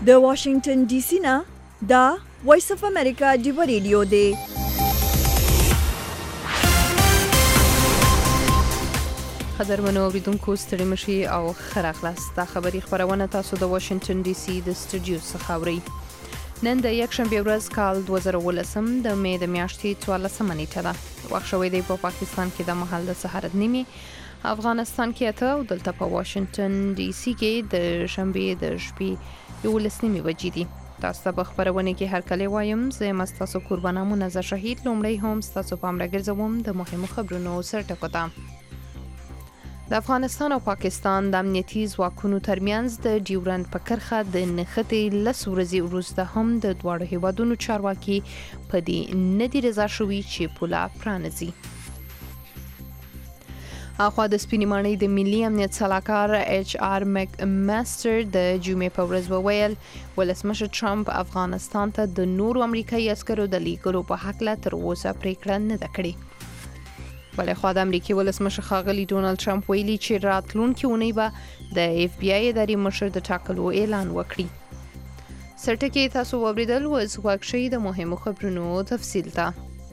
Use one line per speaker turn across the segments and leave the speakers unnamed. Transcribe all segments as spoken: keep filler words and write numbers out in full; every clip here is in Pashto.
د واشنگټن ډي سي نه دا وایس اف امریکا ډیو ریډیو دی.
قدرمنو اوریدونکو ستړي مشي او ښه راغلاست. دا خبري خبرونه تاسو د واشنگټن ډي سي د سټوډیو څخه اورئ. نن د یکشنبه ورځ کال دوه زره ولسم د مې د میاشتې څوارلسمه نیټه ده. وخت شوی دی په پا پاکستان کې د مهال د سهار نیمه، افغانستان کې اته او دلته په واشنگټن ډي سي کې د شنبه د شپې یولس نیمه بجې دي. تاسو ته خبرونه کې هر کله وایم زه مستاسو قربانو منظر شهید لومړی هم تاسو په امر ګرځوم د مهمو خبرونو سرټکوته. د افغانستان او پاکستان د امنیتي ځواکونو ترمنځ د ډیورند په کرښه د نښتې لس ورځې وروسته هم د دواړو هیوادونو چارواکي په دې نه دي رضا شوي چې پوله پرانیزي. اخوا د سپینې ماڼۍ د ملي امنیت سلاکار ایچ آر میک ماستر د جمعې په ورځ وویل ولسمشر ټرمپ افغانستان ته د نورو امریکایي عسکرو د لیږلو په هکله تر اوسه پریکړه نه ده کړې. بلې خوا د امریکای ولسمشر ښاغلي ډونالد ټرمپ ویلي چې راتلونکي اونۍ به د اف بی آی ادارې مشر د ټاکلو اعلان وکړي. سرټکي تاسو واوریدل او ځواک شي د مهمو خبرونو تفصیل ته.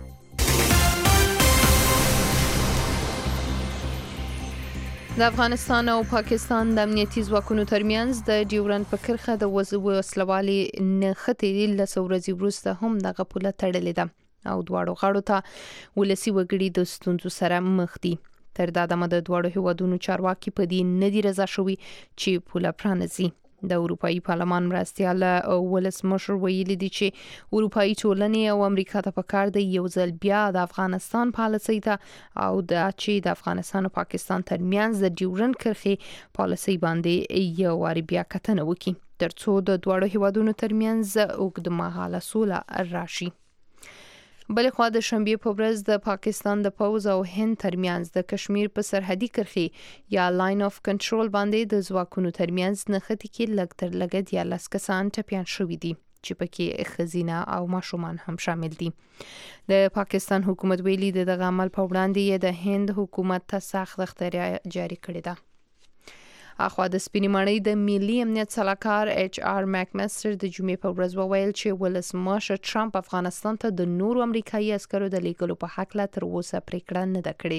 د افغانستان او پاکستان د امنیتي ځواکونو ترمنځ د ډیورند په کرښه د وسلوالي نښتې لس ورځې وروسته هم دغه پوله تړلې ده او دواړو غاړو ته ولسی وګړي د ستونزو سره مخ دي. تر دا دمه د دواړو هیوادونو چارواکي په دې نه دي رضا شوي چې پوله پرانیزي. د اروپאי پارلمان مرستیال ولسمشر ویلي دي چې اروپאי ټولنې او امریکا ته پکار دی یو ځل بیا د افغانستان پالیسۍ ته او د چې د افغانستان او پاکستان ترمنځ د ډیورند کرښې پالیسۍ باندې یو واری بیا کتنه وکړي ترڅو د دواړو هیوادونو ترمنځ اوږدمهاله سوله راشي. بلې خوا د شنبه په ورځ د پاکستان د پوز او هند ترمنځ د کشمیر په سرحدي کرښې یا لاین اف کنټرول باندې د ځواکونو ترمنځ نښتې کې لږ تر لږه دیارلس کسان ټپیان شوي دي چې پکې ښځینه او ماشومان هم شامل دي. د پاکستان حکومت ویلي د دغه عمل په وړاندې د هند حکومت ته سخت اختیار جاری کړی ده. اخوا د سپینې ماڼۍ د ملي امنیت سلاکار ایچ آر میک ماستر د جمعې په ورځ وویل چې ولسمشر ټرمپ افغانستان ته د نورو امریکایي عسکرو د لیږلو په هکله تر اوسه پریکړه نه ده کړې.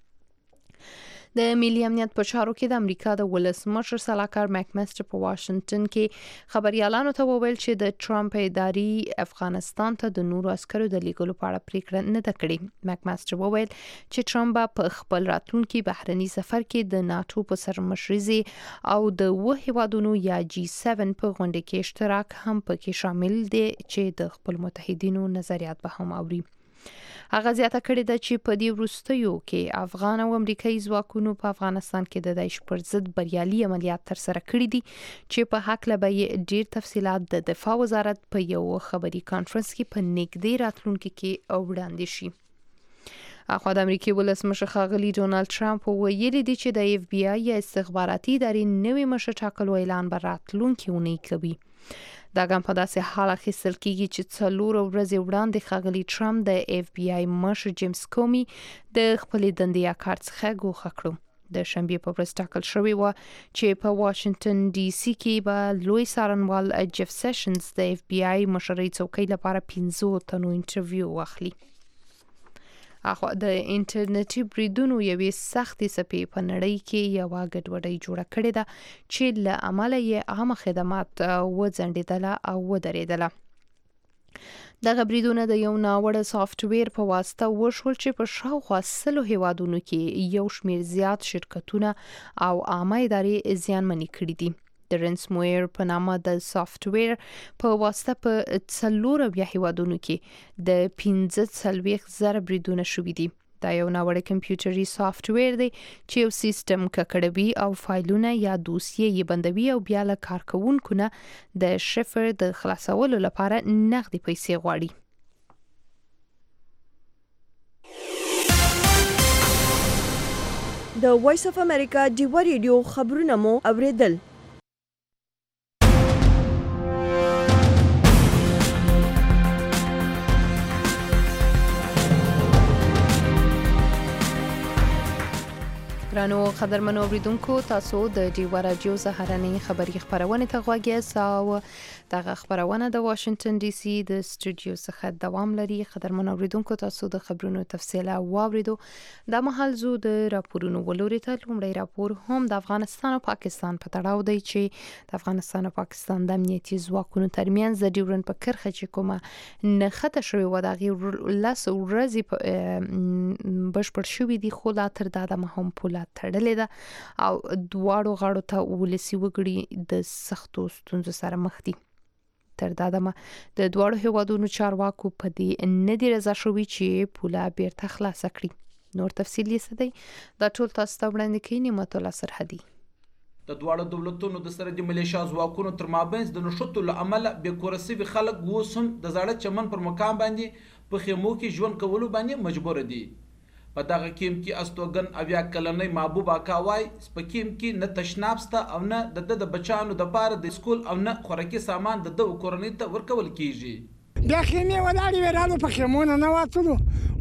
د ملي امنیت په چارو کې د امریکا د ولسمشر سلاکار میک ماستر په واشنگټن کې خبريالانو ته وویل چې د ټرمپ ادارې افغانستان ته د نورو عسکرو د لیږلو په اړه پریکړه نه ده کړې. میک ماستر وویل چې ټرمپ په خپل راتلونکي بهرني سفر کې د ناتو په سرمشرۍ او د وه هیوادونو یا جی سیون په غونډه کې اشتراک هم پکې شامل دی چې د خپل متحدینو نظریات به هم اوري. هغه زیاته کړې ده چې په دې وروستیو کې افغان او امریکایي ځواکونو په افغانستان کې د داعش پر ضد بریالي عملیات ترسره کړي دي چې په هکله به ډېر تفصيلات د دفاع وزارت په یو خبري کانفرنس کې په نږدې راتلونکي کې وړاندې شي. اخوا د امریکای ولسمشر ښاغلي ډونالد ټرمپ ویلي دي چې د اف بی آی یا استخباراتي ادارې نوې مشر ټاکلو اعلان به راتلونکي اونۍ کوي. دا ګام په داسې حال اخیستل کیږي چې څلور ورځې وړاندې ښاغلي ټرمپ د اف بی آی مشر جیمز کومي د خپلې دندې یا کار څخه ګوښه کړو. د شنبه په ورځ ټاکل شوی و چې په واشنگټن ډي سي کې به لوی څارنوال جف سیشنز د اف بی آی مشرۍ څوکۍ لپاره پنځه تنو انټرویو واخلي. اخو د انټرنیټي بریدونو یوې سختې څپې په نړۍ کې یو ګډوډي جوړه کړې ده چې له امله یې عامه خدمات وځنډېدل او ودرېدل. دغه بریدونه د یو ناوړه سافټویر په واسطه وشول چې په شاوخوا سلو هیوادونو کې یو شمېر زیات شرکتونه او عامه ادارې زیانمنې کړې دي. د رنسمویر په نامه د سافټویر په واسطه په څلور بیا هیوادونو کې د پنځه څلوېښت زره بریدونه شوي دي. دا یو ناوړه کمپیوټري سافټویر دی چې یو سیستم ککړوي او فایلونه یا دوسیې یې بندوي او بیا له کارکوونکو نه د شفر د خلاصولو لپاره نغدي پیسې غواړي.
د وایس اف امریکا ډیو ریډیو خبرونه مو اوریدل.
ګرانو قدرمنو اوریدونکو تاسو د ډیوا رادیو سهارنۍ خبری خبرونه ته غوږ یاست او دغه خبرونه د واشنگټن ډي سي د سټوډیو څخه دوام لري. قدرمنو اوریدونکو تاسو د خبرونو تفصیل واوریدو. د محل زو د راپورونو ولوري ته لومړی راپور هم د افغانستان او پاکستان په تړاو دی چې د افغانستان او پاکستان د امنیتي ځواکونو ترمنځ د ډیورن په کرښه چې کومه نښته شوې و د غیر لاس ورځې بشپړ شوې دي خو لا تر دا د هم پوله تړلې ده او دواړو غاړو ته ولسی وګړي د سختو ستونزو سره مخ دي. تر دا دمه د دواړو هیوادونو چارواکو په دې نه دی رضا شوي چې پوله بیرته خلاصه کړي. نور تفصیل یې څه دی دا ټول تاسو ته وړاندې کوي نعمت الله سرحدي.
د دواړو دولتونو د سره د ملیشیا ځواکونو تر مابینځ د نښتو له امله بې کوره سوي خلک اوس هم د زاړه چمن پر مقام باندې په خیمو کې ژوند کولو باندې مجبور دي. په دغه کیم کې استوګن اویا کلنۍ محبوب اکا وای په کیم کې نه تشناب سته او نه د د بچانو د پاره د سکول او نه خوراکي سامان د د کورنۍ ته ورکول کیږي.
بیا خیمې ولاړې وې رالو په خیمونه نه واتلو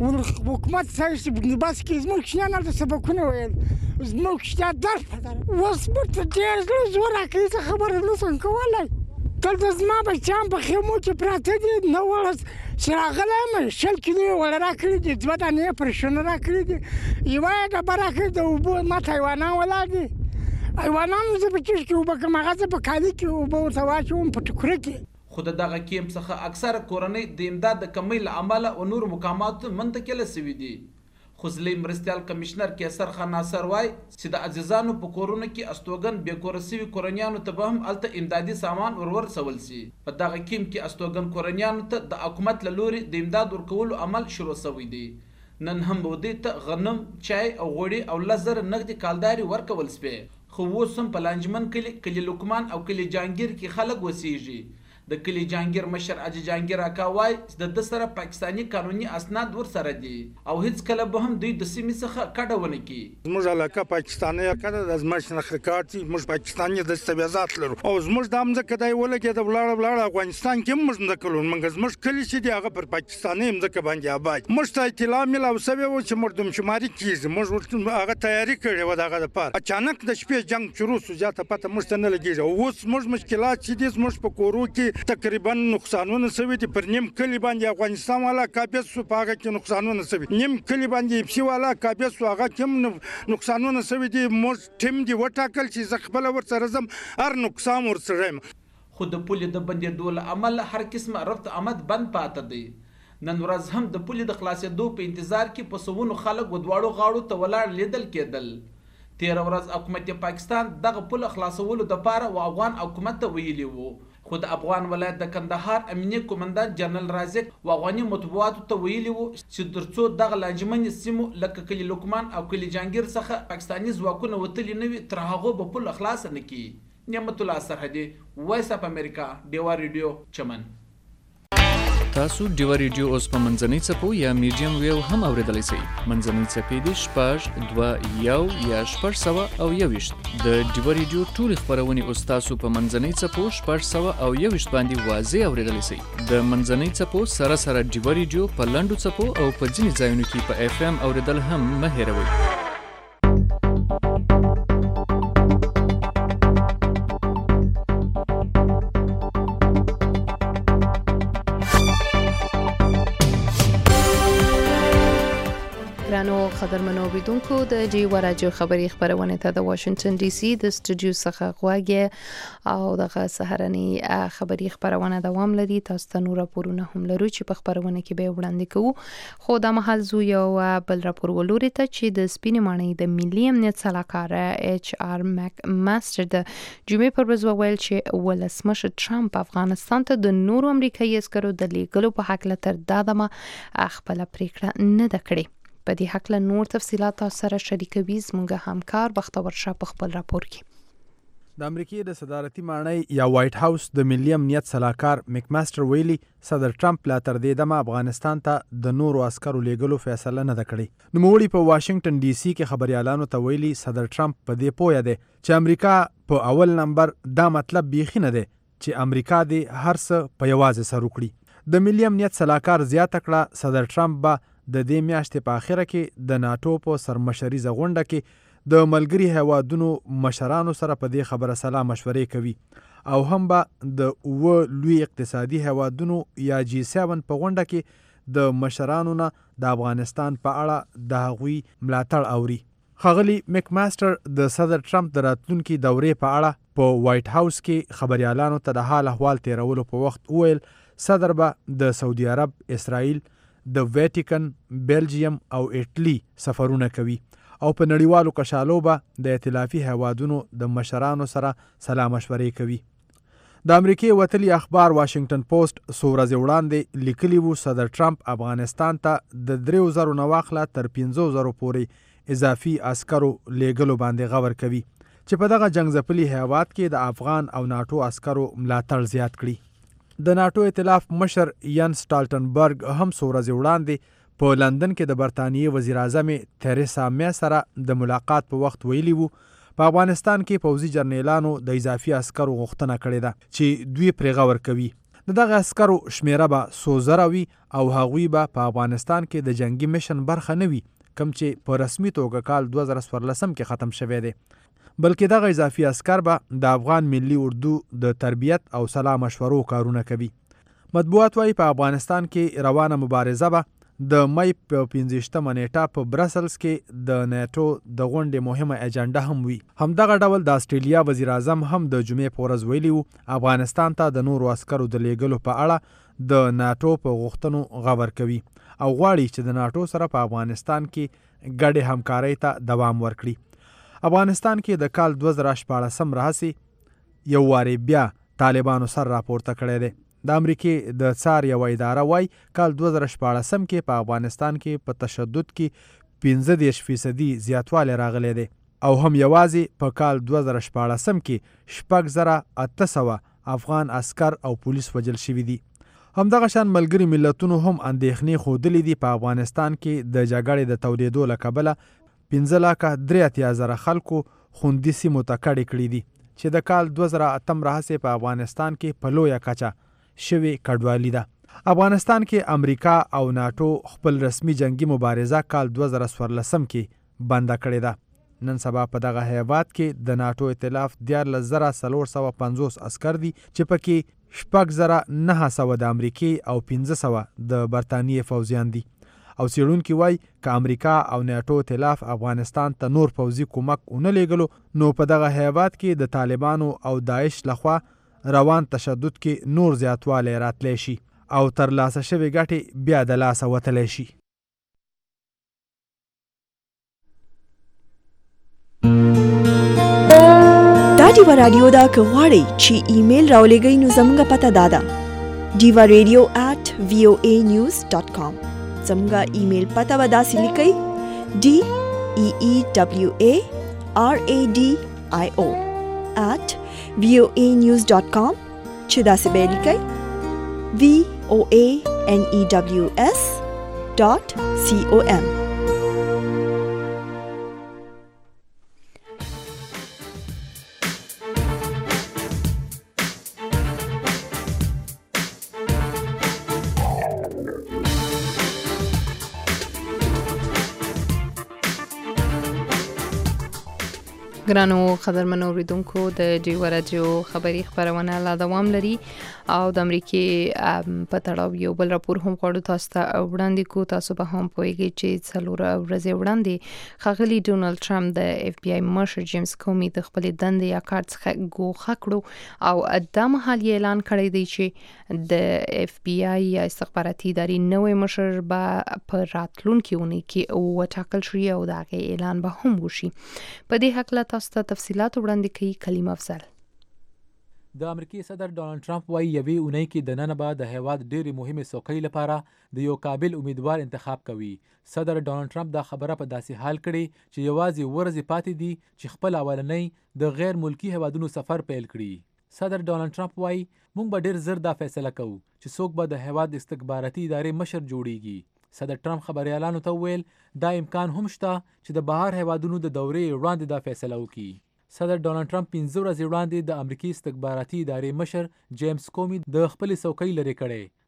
حکومت سایسي بس کې زموږ کشیان هلته سبقونه ویل زموږ کشیان درس په در اوس ورته ډېر زړه زور راکوي زه خبره نشم کولی. دلته زما بچیان په خیمو کې پراته دي نه ورځ چې راغلی یم شل کیلو یې وړه راکړي دي دوه دانې یې پرشونه راکړي دي یوه یې ډبه راکړي د اوبو ماته حیوانان ولاړ دي حیوانانو زه په چشت کې اوبه کړم هغه زه په کالي کې اوبه ورته واچوم په ټوکره کې.
خو د دغه کیمپ څخه اکثره کورنۍ د امداد د کمۍ له امله او نورو مقاماتو منتقله سوي دي. خو ضلعي مرستیال کمشنر کیسر خان ناصر وای چې د عزیزانو په کورونو کې استوګن بې کوره سوي کورنیانو ته به هم هلته امدادي سامان ورورسول سي. په دغه کیمپ کې استوګن کورنیانو ته د حکومت له لوري د امداد ورکولو عمل شروع سوی دی. نن هم بودې ته غنم چای او غوړي او لس زره نغدي کالداري ورکول سپې. خو اوس هم په لانجمن کلي کلي لقمان او کلي جانګیر کې خلک اوسیږي. د کلی جانګیر مشر اجي جانګیر اکا وای چې د سره پاکستاني قانوني اسناد ور سره دي او هیڅ کله به هم دوی د سیمې څخه کډه ونه کی.
زموږ علاقه پاکستاني کړه د زموږ شناخت کارت موږ پاکستاني دستاویزات لرو او زموږ د امزه کدای ولګي د ولاړ ولاړ افغانستان کې موږ نه کولو موږ زموږ کلی چې دی هغه پر پاکستاني امزه باندې آباد موږ ته اطلاع مل او سوي و چې مردم شماري کیږي موږ هغه تیاری کړې و دغه لپاره اچانک د شپې جنگ شروع شو ځاته پته موږ ته نه لګیږي اوس موږ مشکلات چې دي موږ په کورو کې تقریبا نقصانونه سوي دي پر نیم کلی باندې افغانستان والا کابل سو پاګه کې نقصانونه سوي نیم کلی باندې پسی والا کابل سو هغه کوم نقصانونه سوي دي موږ ټیم دی وټاکل چې زخبل ور سره زم هر نقصان ور سره
خو د پولې د بندېدو له امله هر قسمه رفت آمد بند پاته دی. نن ورځ هم د پولې د خلاصېدو په انتظار کې په سوونو خلک ودواړو غاړو ته ولاړ لیدل کېدل. تیره ورځ حکومت پاکستان دغه پوله خلاصولو دپاره و افغان حکومت ته ویلي وو خو د افغان ولایت د کندهار امنیه قومندان جنرال رازق و افغاني مطبوعاتو ته ویلي وو چې ترڅو دغه لانجمنې سیمو لکه کلي لقمان او کلي جانګیر څخه پاکستاني ځواکونه وتلي نه وي تر هغو به پوله خلاصه نه کړي. نعمت الله سرحدي وایس اف امریکا ډیوا ریډیو چمن.
تاسو ډیوا ریډیو اوس په منځنۍ څپو یا میډیم ویو هم اوریدلی شئ. منځنۍ څپې دي شپږ دوه یو یا شپږ سوه او یوویشت. د ډیوا ریډیو ټولې خپرونې اوس تاسو په منځنۍ څپو شپږ سوه او یوویشت باندې واضح اوریدلی شئ. د منځنۍ څپو سره سره ډیوا ریډیو په لنډو څپو او په ځینې ځایونو کې په اف ام اوریدل هم مه هیروئ.
ګرانو قدرمنو اوریدونکو د ډیوا رادیو خبری خبرونه ته د واشنگټن ډي سي د سټوډیو څخه غواګي او دغه سهارنۍ خبری خبرونه دوام لري. تاسو ته نور راپورونه هم لرو چې په خبرونه کې به وړاندې کوو خو د محل زو یو بل راپور ولوري ته چې د سپینې ماڼۍ د ملي امنیت سلاکار ایچ آر میک ماستر د جمعې پر ورځ وویل چې ولسمشر ټرمپ افغانستان ته د نورو امریکایي عسکرو د لیږلو په حق له تر دا دمه خپله پریکړه نه ده کړې. په دې حق له نور تفصيلات سره شریکوي زموږ همکار بختور شاه په خپل راپور کې.
د امریکای د صدارتي ماڼۍ یا وایټ هاوس د ملي امنیت سلاکار میک ماستر ویلي صدر ټرمپ لا تر دې دمه افغانستان ته د نورو عسکرو لیږلو فیصله نه ده کړې. نوموړي په واشنگټن ډي سي کې خبريالانو ته ویلي صدر ټرمپ په دې پوهه دی چې امریکا په اول نمبر دا مطلب بیخي نه دی چې امریکا دې هر څه په یوازې سر وکړي. د ملي امنیت سلاکار زیاته کړه صدر ټرمپ به د دې میاشتې په اخره کې د ناتو په سرمشریزه غونډه کې د ملګري هیوادونو مشرانو سره په دې خبره سلا مشورې کوي او هم به د اوه لوی اقتصادي هیوادونو یا جی سیون په غونډه کې د مشرانو نه د افغانستان په اړه د هغوی ملاتړ اوري. ښاغلي میک ماستر د صدر ټرمپ د راتلونکي دورې په اړه په وایټ هاوس کې خبریالانو ته د حال احوال تیرولو په وخت وویل صدر به د سعودي عرب، اسرائیل، د ویټیکن، بیلجیم او ایټلی سفرونه کوي او په نړیوالو کشالو به د ائتلافي هیوادونو د مشرانو سره سلا مشورې کوي. د امریکې وتلي اخبار واشنگټن پوسټ څو ورځې وړاندې لیکلي وو صدر ټرمپ افغانستان ته د دریو زرو نه واخله تر پنځو زرو پورې اضافي عسکرو لیږلو باندې غور کوي چې په دغه جنګ ځپلي هیواد کې د افغان او ناټو عسکرو ملاتړ زیات کړي. د ناټو ائتلاف مشر ین سټالټنبرګ هم څو ورځې وړاندې په لندن کې د برطانیې وزیر اعظم تریسا مې سره د ملاقات په وخت ویلي وو په افغانستان کې پوځي جرنیلانو د اضافي عسکرو غوښتنه کړې ده چې دوی پرې غور کوي. د دغه عسکرو شمیره به څو زره وي او هغوی به په افغانستان کې د جنگي میشن برخه نه وي کوم چې په رسمي توګه کال دوه زره څوارلسم کې ختم شوی دی، بلکې دغه اضافي عسکر به د افغان ملي اردو د تربیت او سلا مشورو کارونه کوي. مطبوعات وايي په افغانستان کې روانه مبارزه به د مې په پنځویشتمه نیټه په برسلز کې د نیټو د غونډې مهمه اجنډا هم وي. همدغه ډول د استرالیا وزیر اعظم هم د جمعې په ورځ ویلي وو افغانستان ته د نورو عسکرو د لیږلو په اړه د ناټو په غوښتنو غور کوي او غواړي چې د ناټو سره په افغانستان کې ګډې همکارۍ ته دوام ورکړي. افغانستان کې د کال دوه زره شپاړسم راهیسې یو وارې بیا طالبانو سر راپورته کړی دی. د امریکې د څار یوه اداره وایي کال دوه زره شپاړسم کې په افغانستان کې په تشدد کې پنځه دېرش فیصدي زیاتوالی راغلی دی او هم یوازې په کال دوه زره شپاړسم کې شپږ زره اته سوه افغان عسکر او پولیس وژل شوي دي. همدغه شان ملګري ملتونو هم اندېښنې ښودلې دي په افغانستان کې د جګړې د تودېدو له کبله پنځه لاکه درې اتیا زره خلکو خوندي سیمو ته کډې کړي دي چې د کال دوه زره اتم راهیسې په افغانستان کې په لویه کچه شوی کډوالي ده. افغانستان کې امریکا او ناټو خپل رسمي جنگي مبارزه کال دوه زره څوارلسم کې بنده کړې ده. نن سبا په دغه هیواد کې د ناټو ائتلاف دیارلس زره څلور سوه پنځوس عسکر دي چې پکې شپږ زره نه سوه د امریکې او پنځه سوه د برطانیې فوځیان دي او څېړونکي وایي که امریکا او ناټو ائتلاف افغانستان ته نور پوځي کومک ونه لیږلو نو په دغه هیواد کې د طالبانو او داعش لخوا روان تشدد کې نور زیاتوالی راتلی شي او ترلاسه شوې ګټې بیا د لاسه وتلی شي.
دا ډیوا راډیو دا که غواړئ چې ایمیل راولېږئ نو زموږ پته دا ده ډیوا ریډیو ایټ وی او ای نیوز ډاټ کام. زموږ ایمیل پته به داسې لیکئ ډي ای ای ډبلیو ای آر ای ډي آی او at v o a news dot com چې داسې به یې لیکئ v o a n e w s dot c o m.
ګرانو قدرمنو اوریدونکو د ډیوا راډیو خبري خبرونه لا دوام لري او د امریکې په تړاو یو بل راپور هم غواړو تاسو ته وړاندې کو. تاسو به هم پوهیږئ چې څلور ورځې وړاندې ښاغلي ډونالد ټرمپ د اف بی آی مشر جیمز کومي د خپلې دندې یا کار څخه ګوښه کړو او دا مهال یې اعلان کړی دی چې د اف بی آی یا استخباراتي ادارې نوی مشر به په راتلونکي اونۍ کې وټاکل شي او د هغې اعلان به هم وشي. په دې هکله تاسو ته تفصیلات وړاندې کوي کلیم افضل.
د امریکای صدر ډونالد ټرمپ وايي یوې اونۍ کې د نن به د هیواد ډېرې مهمې څوکۍ لپاره د یو قابل امیدوار انتخاب کوي. صدر ډونالد ټرمپ دا خبره په داسې حال کړي چې یوازې ورځې پاتې دي چې خپل اولنۍ د غیر ملکی هیوادونو سفر پیل کړي. صدر ډونالد ټرمپ وايي موږ به ډېر زر دا فیصله کوو چې څوک به د هیواد استخباراتي ادارې مشر جوړیږي. صدر ټرمپ خبريالانو ته ویل دا امکان هم شته چې د بهر هیوادونو د دورې وړاندې دا فیصله وکړي. صدر ډونالد ټرمپ پنځه ورځې وړاندې د امریکای استخباراتي ادارې مشر جیمز کومي د خپل څوکۍ لرې کړې.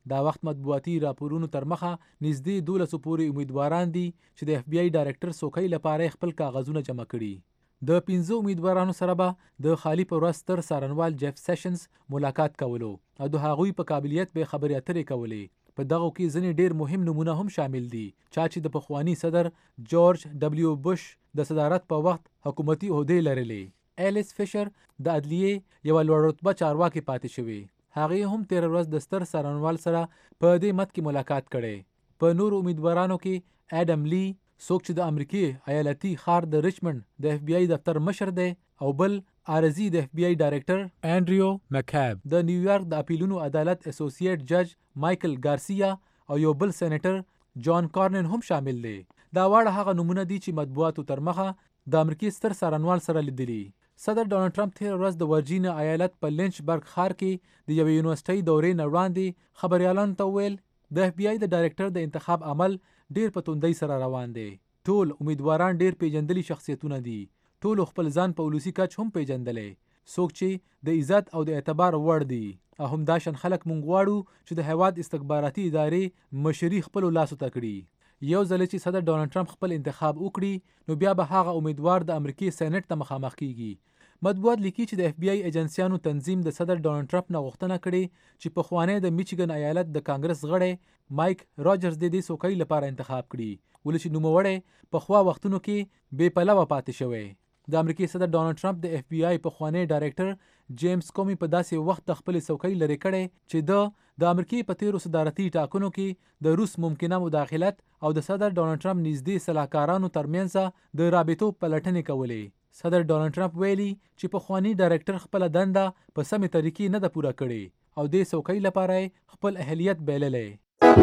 دا وخت مطبوعاتي راپورونو تر مخه نږدې دولسو پورې امیدواران دي چې د اف بی آی ډایرکټر سوکۍ لپاره خپل کاغذونه جمع کړي د پنځه امیدوارانو سره به د خالی پر ورځ ستر څارنوال جیف سیشنز ملاقات کولو او د هغوی په قابلیت به خبرې اترې کولې په دغه کې ځینې ډیر مهم نمونه هم شامل دي چا چې د پخوانی صدر جورج ډبلیو بوش د صدارت په وخت حکومتي عہدې لرلې ایلیس فیشر د عدلیې یو لوړ رتبه چارواکي پاتې شوی هغه هم تیر ورځ د ستر څارنوال سره په دې مت کې ملاقات کړي په نور امیدوارانو کې اډم لی څوک چې د امریکای ایالتي ښار د ریچمنډ د اف بی آی دفتر مشر دی او بل عارضی د اف بی آی ډایرکټر انډریو مکاب د نیویارک د اپیلونو عدالت اسوسییټ جج مایکل ګارسیا او یو بل سېنیټر جان کارنن هم شامل دي دا واړه هغه نمونه دي چې مطبوعاتو تر مخه د امریکای ستر څارنوال سره لیدلي صدر ډونالد ټرمپ تیر ورځ د ورجینیا ایالت په لینچبرګ ښار کې د یوې یونیورسيټۍ دورې نه وړاندې خبريالانو ته ویل د اف بی آی د ډایرکټر د انتخاب عمل ډیر په توندۍ سره روان دی ټول امیدواران ډیر پیژندلي شخصیتونه دي ټول خپل ځان په ولسی کچ هم پیژندلې څوک چې د عزت او د اعتبار وړ دي او هم دا شان خلک مونږ غواړو چې د هیواد استخباراتي ادارې مشري خپل لاسو ته کړي یو ځل چې صدر ډونالد ټرمپ خپل انتخاب وکړي نو بیا به هغه امیدوار د امریکای سېنات ته مخامخ کیږي مطبوعات لیکي چې د اف بی آی ایجنسیانو تنظیم د صدر ډونالد ټرمپ نه غوښتنه کړې چې په خوانې د میچیګن ایالت د کانګرس غړی مایک راجرز د دې سوکۍ لپاره انتخاب کړي ولې چې نوموړی په خوا وختونو کې بې پلوه پاتې شوی د امریکای صدر ډونالد ټرمپ د اف بی آی په خوانې ډایرکټر جیمز کومي په داسې وخت د خپل سوکۍ لري کړي چې د د امریکای په تیرو صدارتي ټاکنو کې د روس ممکنه مداخلت او د صدر ډونالد ټرمپ نږدې صلاحکارانو ترمنځ د رابطو پلټنې کولې صدر ډونالد ټرمپ ویلي چې په خواني ډایرکټر خپل دنده په سمې طریقې نه ده پوره کړې او د سوکۍ لپاره خپل اهلیت بللې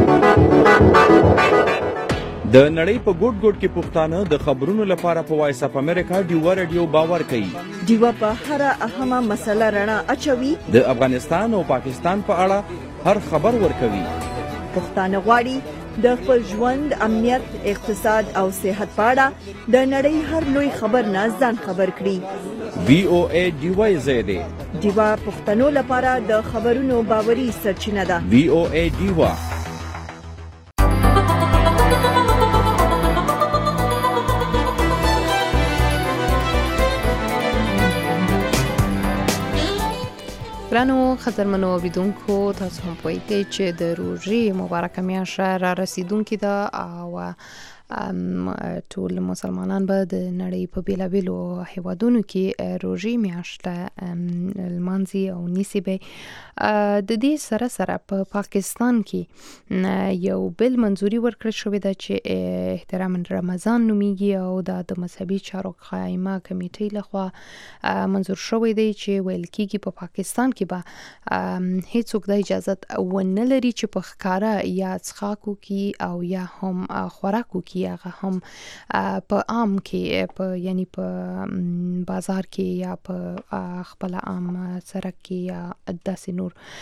د نړۍ په ګوټ ګوټ کې پښتانه د خبرونو لپاره په وایس اپ امریکا ډیوا رادیو باور کوي
ډیوا په هر اهمه مسله رڼا اچوي
د افغانستان او پاکستان په اړه هر خبر ورکوي
پښتانه غواړي د خپل ژوند امنیت اقتصاد او صحت په اړه د نړۍ هر لوی خبر نه ځان خبر کړي
وی او ای ډیوا زیاده
ډیوا پښتنو لپاره د خبرونو باوري سرچینه ده
وی او ای ډیوا
ګرانو خطرمنو اوریدونکو تاسو هم پوهیږئ چې د روژې مبارکه میاشت را رسیدونکې ده او ټول مسلمانان به د نړۍ په بیلابیلو هیوادونو کې روژې میاشت لمانځي او نیسي به د دې سره سره په پاکستان کې یو بل منظوري ورکړل شوې ده چې احترام رمضان نومیږي او دا د مذهبي چارو قائمه کمیټې لخوا منظور شوی دی چې ویل کېږي په پاکستان کې به هیڅوک د اجازه ونه لري چې په ښکاره یا څښاکو کې او یا هم خوراکو کې هغه هم په عام کې په یعنی په بازار کې یا په خپل عام سړک کې یا داسې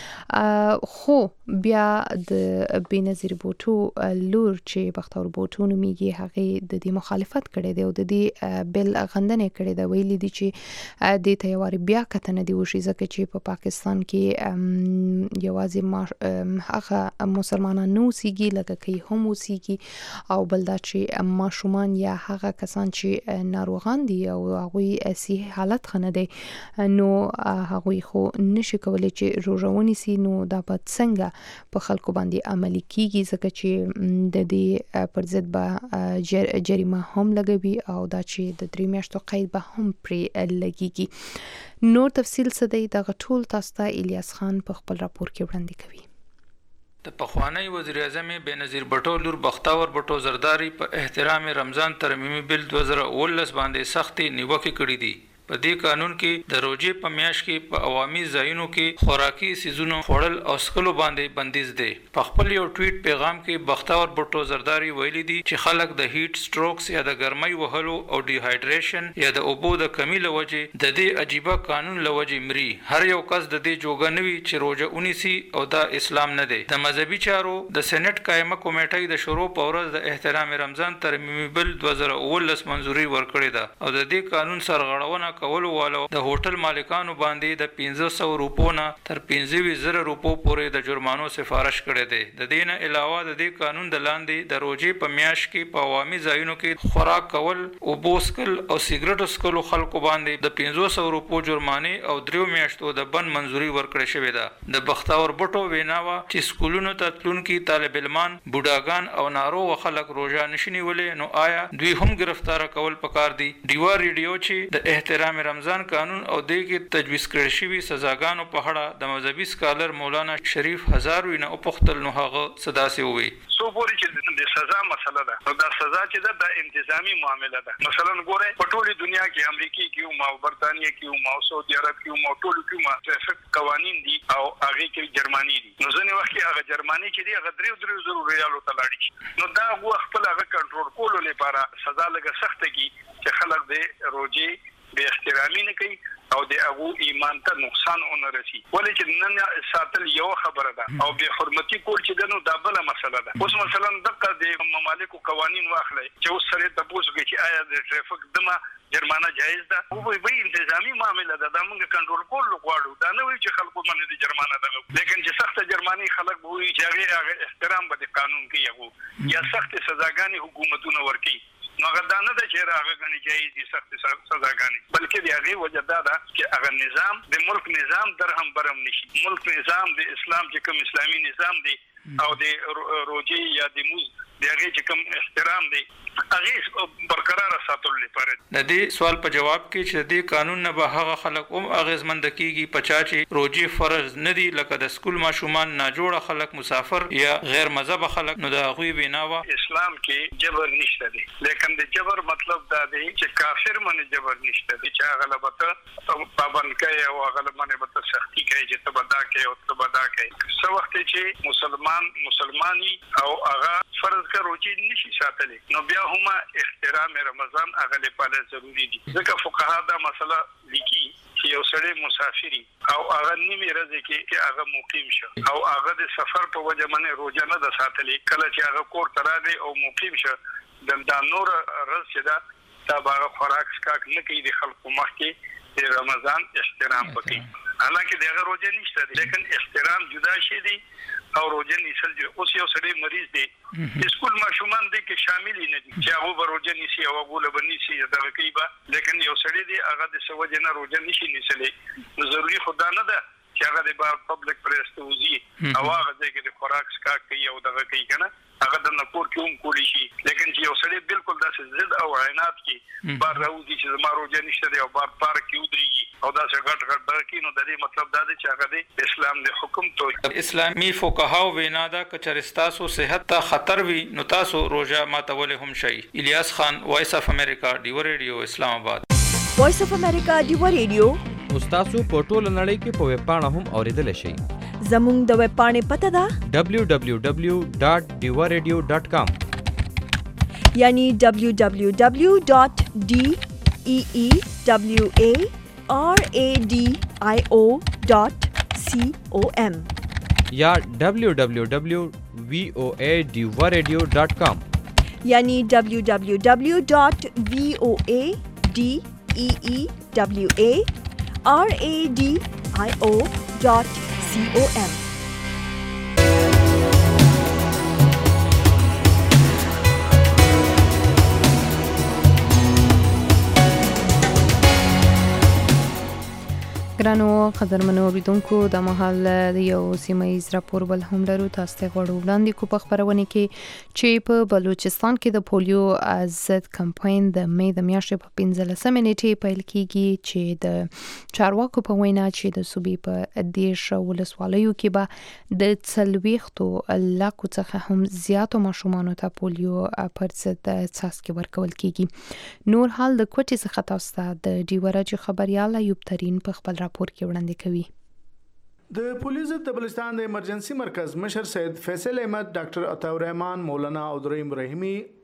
نور خو بیا د بېنظیر بوټو لور چې بختور بوټو نومیږي هغه د دې مخالفت کړي دی او د دې بل غندنه کړي دی ویلي دي چې د تیواري بیا کتنه دی وشي ځکه چې په پاکستان کې یوازې هغه مسلمانان نو سیږي لکه کوي هم وسیږي او بل دا چې ماشومان یا هغه کسان چې ناروغان دي او هغوی صحي حالت ښه نه دی نو هغوی خو نشي کولی چې روژه ونیسي نو دا به څنګه په خلکو باندې عملي کیږي ځکه چې د دې پر ضد به جریمه هم لګوي او دا چې د درې میاشتو قید به هم پرې لګیږي نور تفصیل څه دی دغه ټول تاسو ته الیاس خان په خپل راپور کې وړاندې کوي
د پخوانی وزیر اعظم بېنظیر بټو لور بختور بټو زرداری په احترام رمضان ترمیمي بل دوه زره اوولس باندې سختې نیوکې کړې دي په دې قانون کې د روژې په میاشت کې په عوامي ځایونو کې خوراکي سیزونو خوړل او څښلو باندې بندیز دی په خپل یو ټویټ پیغام کې بختور بټو زرداری ویلي دي چې خلک د هیټ سټروکس یا د ګرمۍ وهلو او ډیهایډریشن یا د اوبو د کمی له وجې د دې عجیبه قانون له وجې مري هر یو کس د دې جوګه نه وي چې روژه ونیسي او دا اسلام نه دی د مذهبي چارو د سېنات قائمه کمیټې د شروع په ورځ د احترام رمضان ترمیمي بل دوه زره اوولس منظوري ورکړې ده او د دې قانون سرغړونه کولو والو د هوټل مالکانو باندې د پنځه سوه روپو نه تر پنځه زره روپو پورې د جرمانو سفارش کړی دی. د دې نه علاوه د دې قانون د لاندې د روژې په میاشت کې په عوامي ځایونو کې خوراک کول، اوبو څښل او سیګریټ څښلو خلکو باندې د پنځه سوه روپو جرمانې او دریو میاشتو د بند منظوري ورکړې شوې ده. د بختور بټو ویناوه چې سکولونو ته تلونکي طالب علمان، بوډاګان او ناروغ خلک روژه نشي نیولی، نو آیا دوی هم گرفتار کول پکار دي؟ ډیوا ریډیو چې د احترام رمضان قانون او دې کې تجویز کړل شوی سزاګانو په اړه د مذهبي سکالر مولانا شریف هزاروی نه وپوښتل، نو هغه څه داسې وویل.
سو پورې چې د سزا مسله ده، نو دا سزا چې ده د انتظامی معامله ده. مثلا ګوره په ټولې دنیا کې امریکا کې او برتانیې کې او سعودي عرب کې او ټولو کې ټریفیک قوانین دي او هغه کې جرمانی دي. نو ځنې وخت کې هغه جرمانی چې دی هغه درې درې زره ریالو ته لاړ شي. نو دا هغه خپل هغه کنټرول کولو لپاره سزا لږه سخته کی چې خلک د روزي به احترامي نه کوي او د هغه ایمان ته نقصان ونه رسي. ولې چې نن ساتل یو خبره ده او به حرمتي کول چې دنو دا بل مسله ده. اوس مثلا دغه د ممالکو قوانین واخلي چې اوس سره د پوسو کې چې آیا د ټریفیک دمه جرمانه جایز ده او به به انتظامی معامله ده، دا موږ کنټرول کول غواړو. دا نه وي چې خلکو باندې د جرمانه ده، لیکن چې سخت جرمانی خلک به وي چې هغه احترام به قانون کوي هغه یا سخت سزاګانې حکومتونه ورکي. نو هغه دا نه ده چې هغه غني جایز دي سخت سزاګانې، بلکې د هغه وجه دا ده چې هغه نظام د ملک نظام درهم برم نشي. ملک نظام د اسلام چې کوم اسلامي نظام دی او د روزي یا د موز د هغه چې کوم احترام دی هغه برقرار ساتل لپاره.
د دې سوال په جواب کې چې د دې قانون نه به هغه خلک هم اغیزمند کیږي په چا چې روزي فرض نه دي، لکه د سکول ماشومان، ناجوړه خلک، مسافر یا غیر مذهب خلک، نو د هغوی بناوه
اسلام کې جبر نشته دی. لیکن د جبر مطلب دا دی چې کافر باندې جبر نشته دی چې هغه لبته پابند کوي او هغه باندې به سختی کوي چې تبدا کوي او تبدا کوي. څو وخت چې مسلمان مسلمانی او هغه فرض کا روزي نشي ساتلی، نو بیا هم احترام رمضان هغه لپاره ضروری دي. ځکه فقها دا مسله لیکي چې یو سړی مسافری او هغه نیمه ورځ کې هغه مقیم شه او هغه د سفر په وجه باندې روزه نه ده ساتلی، کله چې هغه کور ته راځي او مقیم شه د دا نور ورځ چې دا دا هغه خوراک سکاک نه کوي د خلکو مخ کې د رمضان احترام وکړي. حالانکه دغه روزه نشته دي، لیکن احترام جدا شي دي او روزه نیسل دي. اوس یو سړی مریض دی، اسکول ماشومان دي کې شامل نه دي چې هغه روزه نیسي او هغه له بنسي دا کوي با، لیکن یو سړی دی هغه د سوجه نه روزه نشي نیسلې. نو ضروري خدا نه ده چې هغه د بار پبلک پریس ته وزي او هغه ځکه د خوراک سکا کوي او دغه کوي کنه هغه د نکور کې هم کولی شي. لیکن چې یو سړی بالکل داسې ضد او عینات کې بار راوځي چې زما روزه نشته دی او بار پارک کې ودرېږي او داسې غټ غټ برکې، نو د دې مطلب دا دی چې هغه د اسلام د حکم توهین.
اسلامي فقهاو وینا ده که چېرې ستاسو صحت ته خطر وي نو تاسو روژه ماتولی هم شئ. الیاس خان، وایس اف امریکا، ډیوا ریډیو، اسلام آباد.
وایس اف امریکا ډیوا ریډیو
تاسو په ټوله نړۍ کې په ویب پاڼه هم اوریدلی شئ.
زموږ د ویب پاڼې پته ده
دبلیو دبلیو دبلیو ډاټ ډیوا ریډیو ډاټ کام،
یعنی دبلیو دبلیو دبلیو ډاټ ډی ای ای ډبلیو ای آر ای ډی آی او ډاټ سی او ایم
یا دبلیو دبلیو دبلیو وی او ای ډیوا ریډیو ډاټ کام،
یعنی دبلیو دبلیو دبلیو ډاټ وی او ای ڈی ای ای ڈبلیو اے آر اے ڈی آئی او ڈاٹ سی او ایم.
ګرانو قدرمنو اوریدونکو د مهال د یو سیمایي راپور بل هم لرو. تاسو ته غواړو وړاندې کو په خبرونه کې چې په بلوچستان کې د پولیو ضد کمپاین د مې د میاشتې په پنځلسمه نیټه پیل کیږي چې د چارواکو په وینا چې د صوبې په دیش ولسوالیو کې به د څلويختو لاکو څخه هم زیاتو ماشومانو ته پولیو پر ضد څاڅکي ورکول کیږي. نور حال د کوټې څخه تاسو ته د ډیورج خبريال ایوب ترين په خپل راپور کې وړاندې کوي.
د پولیسو د بلوچستان د ایمرجنسي مرکز مشر سید فیصل احمد، ډاکټر عطا الرحمن، مولانا عبدالرحیم رحیمی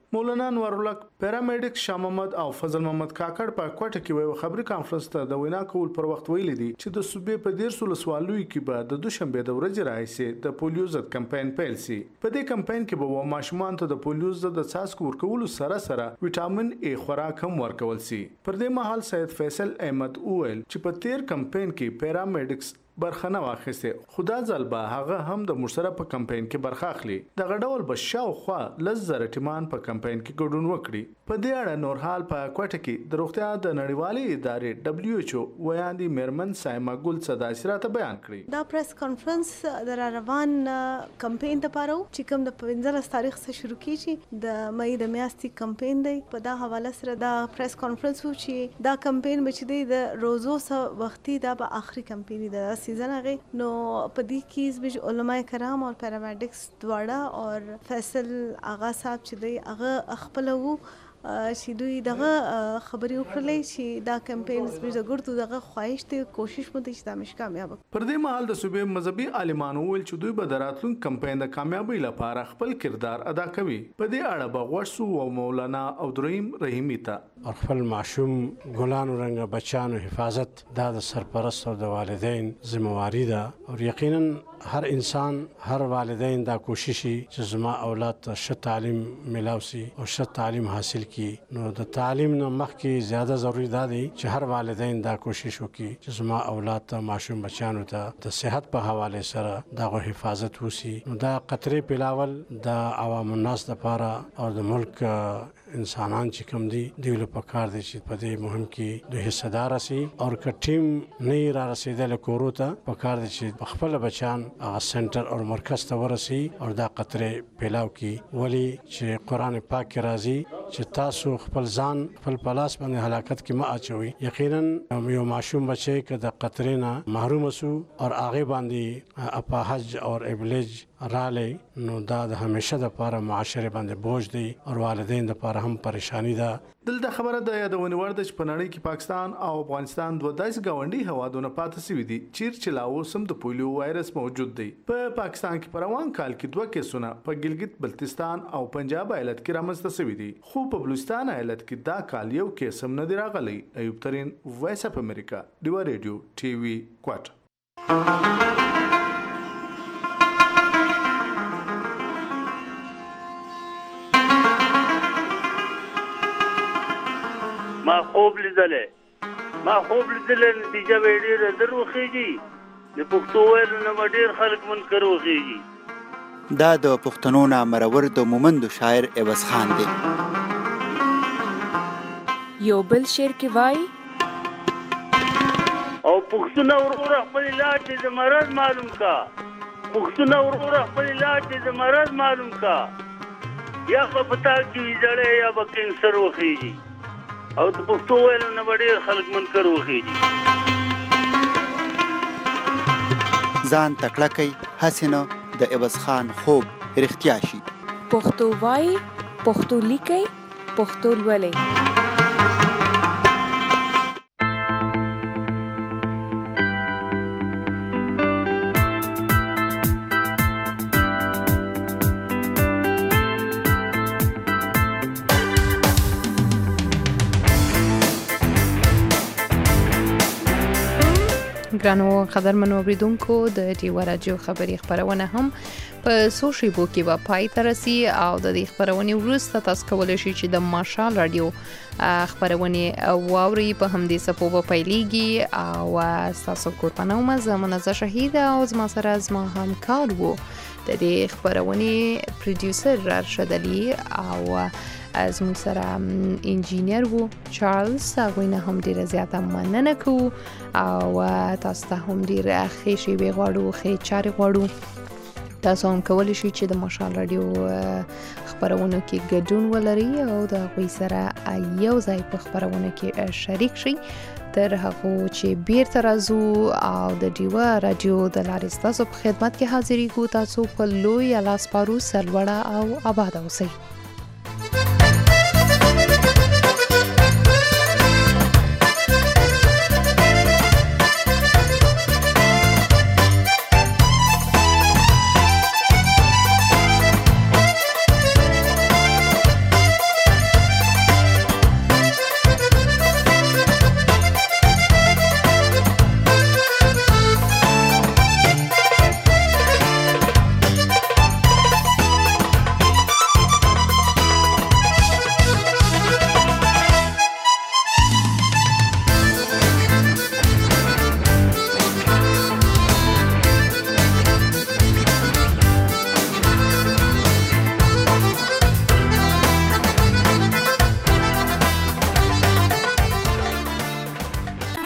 مولانا انوار الحق پیرامیډیک شاه محمد او فضل محمد کاکړ په کوټه کې ویو خبري کانفرنس ته د وینا کول پر وخت ویل دي چې د صوبې په ډیر سول سوالوي کې به د دوشنبه د ورځې راځي د پولیو ضد کمپاین پیل شي. په دې کمپاین کې به ماشومان ته د پولیو ضد د څاڅکو ورکولو سره سره وټامین ای خوراک هم ورکول شي. پر دې مهال سید فیصل احمد اویل چې په تیر کمپاین کې پیرامیډیکس برخنه واخیسته خدا ځل به هغه هم د مرسره په کمپاین کې برخه اخلي. د غډول بشاو خو لزر ټیمان په کمپاین کې ګډون وکړي. په دې اړه نور حال په کوټه کې د روغتیا د نړیوالې ادارې دبليو ایچ او ویاندې میرمن سایما ګل صدا سراته بیان کړی.
دا پریس کانفرنس د روان کمپاین لپاره چې کوم د پنځلس تاریخ څخه شروع کیږي د مې د میاشتې کمپاین دی. په دا حواله سره دا پریس کانفرنس و چې دا کمپاین بچ دی د روزو سره وختي دا به اخري کمپاین دی سیزن هغه نو په دې کې زموږ علماء کرام او پیرامیډیکس دواړه او فیصل آغا صاحب چې دی هغه خپل وو چې دوی دغه خبرې وکړلې چې دا کمپاین زموږ د ګردو دغه خواهش ته کوشش مو دي چې دا مش کامیاب.
پر دې مهال د صوبې مذهبي عالمانو ویل چې دوی به د راتلونکي کمپاین د کامیابی لپاره خپل کردار ادا کوي. په دې اړه به غوښسو او مولانا عبدالرحیم رحیمی ته
خپل معصوم ګلانو رنګ بچانو حفاظت دا د سرپرست او د والدین ذمہواری ده او یقینا هر انسان هر والدین دا کوششي چې زما اولاد ته ښه تعلیم ملاوي او ښه تعلیم حاصل کړي. نو د تعلیم نه مخکې زیاده ضروری ده چې هر والدین دا کوشش وکړي چې زما اولاد ته معصوم بچانو ته د صحت په حواله سره دغه حفاظت وسی. نو دا قطرې پیلاول د عوام الناس لپاره او د ملک انسانان چې کوم دي دوی له پکار دي چې په دې مهم کې د حصدار شي او ک ټیم نه را رسیدل کورو ته پکار دي چې خپل بچان هغه سنټر او مرکز ته ورسي او دا قطرې پیلاو کی. ولی چې قران پاک کې راځي چې تاسو خپل ځان خپل پلاس باندې هلاکت کې ما اچوي. یقینا یو معصوم بچي که د قطرې نه محروم شو او هغه باندې اپاهج او ابلج رالی نو دا د همیشه د لپاره معاشره باندې بوج دی او والدین د لپاره هم پریشانی ده.
دلته خبره د یادونې وړ ده چې په نړۍ کې پاکستان او افغانستان دوه داسې ګاونډي هوادونه پاتې شوي دي چیر چې لا اوس هم د پولیو وایرس موجود دی. په پاکستان کې په روان کال کې دوه کیسونه په ګلګت بلتستان او پنجاب ایالت کې رامنځته شوي دي خو په بلوچستان ایالت کې دا کال یو کیس هم نه دی راغلی. ایوب ترین وایس اف امریکا ډیوا ریډیو ټي وي کوټ.
ما خوب لیدلې ما خوب لیدلې نتیجه به ډېره دروخیږي د پښتو ویلو نه ډېر خلک منکر وخیږي.
دا د پښتنو نه مرور د مومند شاعر عوض خان دی.
یو بل شعر کې وای
او پښتون ورور خپل لاټ د مرض معلوم کا پښتون ورور خپل لاټ د مرض معلوم کا یا په پتا کې جړې یا په کینسر وخیږي او د پښتو ویلو نه ډېر خلک منکر وخیږي.
ځان تکړه کوي هسې نه د عوض خان خوب رښتیا شي.
پښتو وای پښتو لیکي پښتو لولئ.
ګرانو قدرمنو اوریدونکو د ډیوا راډیو خبري خبرونه هم په سوشل میډیا کې په پای ته رسي او د دې خبرونې وروسته تاسو کولی شئ چې د ماشال راډیو خبرونه واوري په همدې سپو په پیلېږي او تاسو قربانو مزه منزه شهید او زما سره زما همکار وو د دې خبرونې پروډوسر راشد علي او از مون سره انجینیر وو چارلز هغوی نه هم ډیره زیاته مننه کوو او تاسو ته هم ډیره ښې شیبې غواړو ښې چارې غواړو. تاسو هم کولی شئ چې د ماشال راډیو خبرونو کې ګډون ولرئ او د هغوی سره یو ځای په خبرونو کې شریک شئ. تر هغو چې بیرته راځو او د ډیوا راډیو د لارې ستاسو په خدمت کې حاضرېږو. تاسو په لوی الله سپارو، سرلوړه او آباد اوسئ.